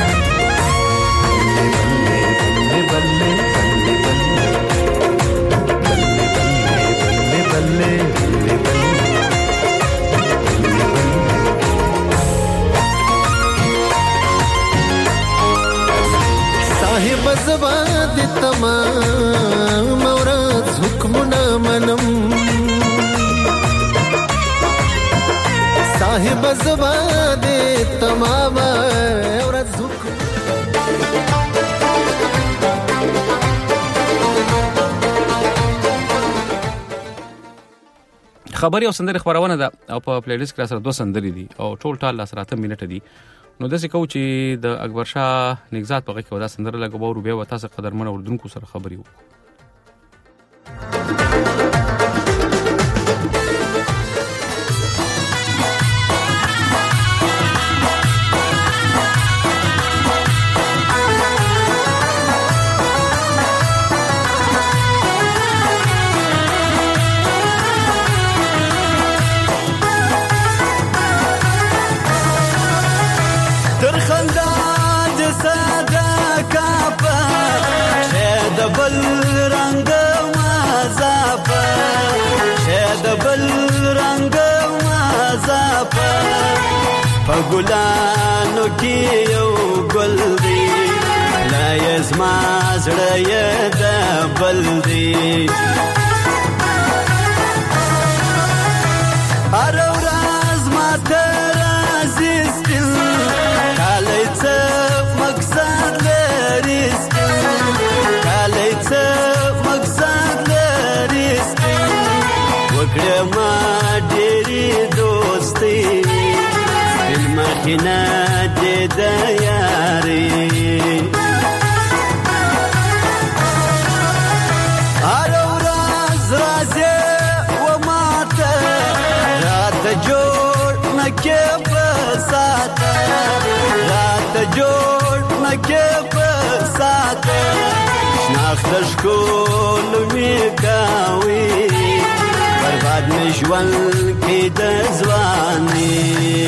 صاحب زباد تمام اورات حکمنا منم صاحب زباد تمام اورات خبري او سندري خبرونه ده او په پلی لیست کې سره 2 سندري دي او ټول ټال سره 8 منټه دي نو د څه کو چې د اکبر شاه نگزات په کې ودا سندره لګو بیا و تاسو قدرمن اوردونکو سره خبري وکړو ګلانو کې یو ګل دی لا یزما زړه یې د بل دی هر ورځ ماته راځي سپین کالی څه مقصد لري سپین کالی څه مقصد لري سپین وکړه ما ډېرې دوستي مخنا دې د یاري هر ورځ راځي و ماته رات جوړ نکې په ساته رات جوړ نکې په ساته شناخت شکول می کاوي برباد می ژوند کې د ځواني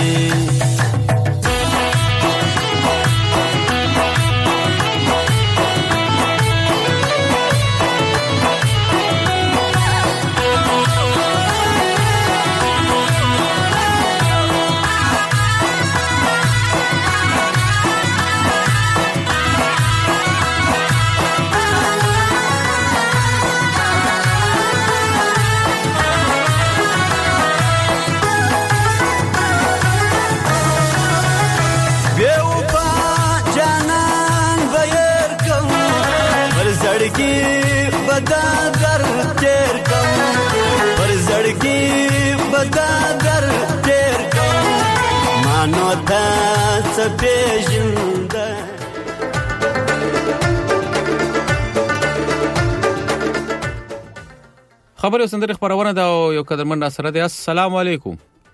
خبري سندري خبرونه دا یو قدرمن را سره دی. السلام علیکم.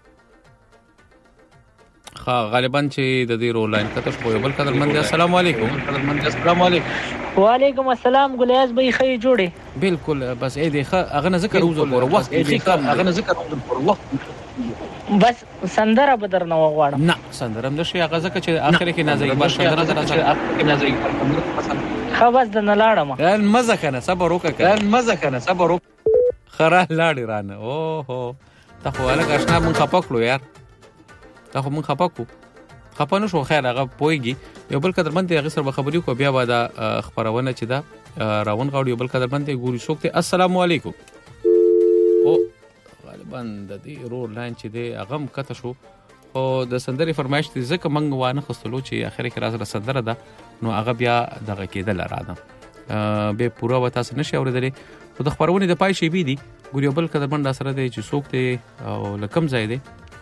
غالبا چې د دې رول لاین کته شو یو بل قدرمن دی. السلام علیکم. السلام علیکم. وعلیکم السلام. ګلیاز به خې جوړه بالکل بس اې دی اغه نه ذکر وزو پر وخت اغه نه ذکر وزو پر وخت بس سندره بدر نه وغواړم نه سندره هم نشي اغه ځکه چې اخر کې نازي بس سندره چې اخر کې نازي خو بس د نه لاړم مزه کنه صبر وکړه خره لاړی رانه اوهو ته خو الګ آشنا مون خپکلو یار ته خو مون خپه نو شو خیر هغه پويږي یو بل قدر باندې هغه سره خبرې کو بیا بعد خبرونه چې دا راون غاړي یو بل قدر باندې ګوري شوکته. السلام علیکم. او غالبا د دې رول لاین چې دی هغه کته شو او د سندري فرمایش دي ځکه منګ وانه خستلو چې اخر کې راز سندره ده نو هغه بیا دغه کېدل راځه به پورا وتا سره نشي اوریدلې خو د خبرونه د پای شي بي دي ګوري بل قدر باندې سره دی چې شوکته او لکم ځای دی.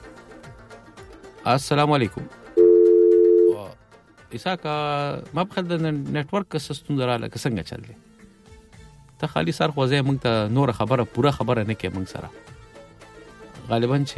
السلام علیکم. اسا کا ما په خل د نتورک سیستم دراله څنګه چل دی ته خالي سر خوځي موږ ته نور خبره پوره خبره نه کې موږ سره غالبا چې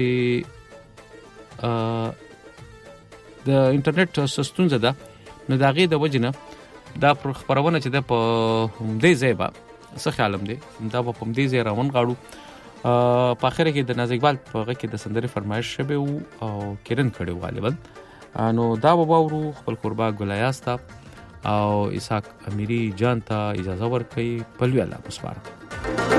د انټرنیټ ستونزه ده نو دا غي د وجنه دا خبرونه چې د په دې ځای با څه خیالم دی دا په دې ځای روان غاړو په اخر کې د ناز اقبال په غږ کې د سندري فرمایش شوه او کرن کړي غالبا نو دا وباورو خپل قربا ګلایاستا او اسحاق امیری جان ته اجازه ورکړي په لوی الله مسپاره